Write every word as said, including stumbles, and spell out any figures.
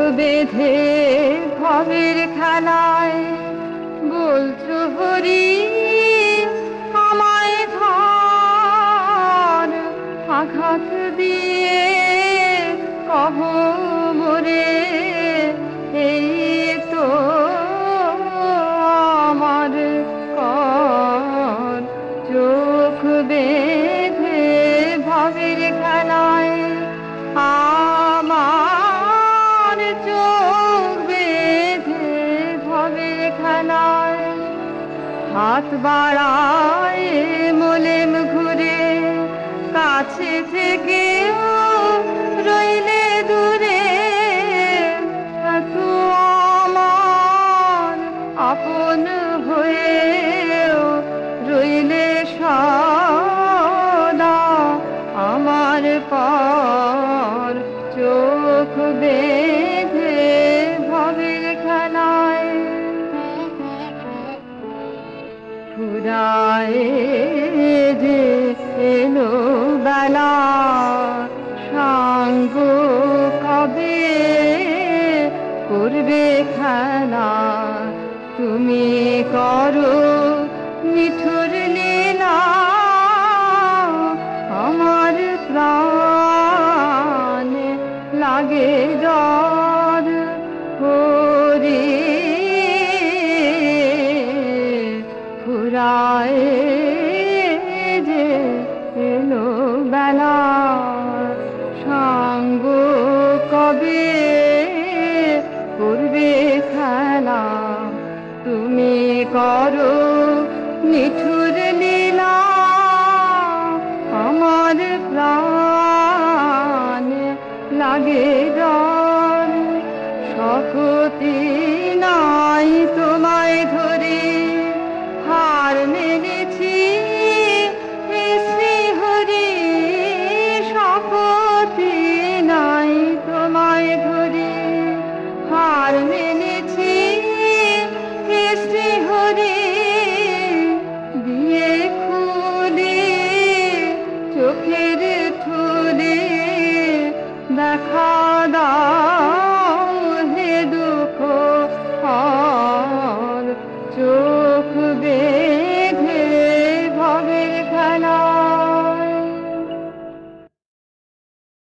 বেঁধে ভবের খেলায় বলছো হরি আমায় ধর, আঘাত দিয়ে কহ মোরে এই তো আমার কর। চোখ বেঁধে ভবের খেলায় আমার চোখ বেঁধে ভবের খেলায় হাত বাড়ায় মোলেম ঘুরে কাছে থেকেও রইলে দূরে। এত আমার আপন হয়েও রইলে সদা আমার পর। চোখ বেঁধে ভবের খেলায় ফুরায় যে এলো বেলা, সাঙ্গ কবে করবে খেলা? তুমি করো নিঠুর লীলা, আমার প্রাণ লাগে ডর হরি। ফুরায় যে এলো বেলা, সাঙ্গ কবে করবে খেলা? তুমি করো নিঠুর লীলা, আমার প্রাণ লাগে ডর। শক্তি নাই তোমায় ধরে হার মেনেছি শ্রী হরি। শক্তি নাই তোমায় ধরে হার মেনেছি শ্রী হরি। দিয়ে খুলে চোখের ঠুলে দেখা দাও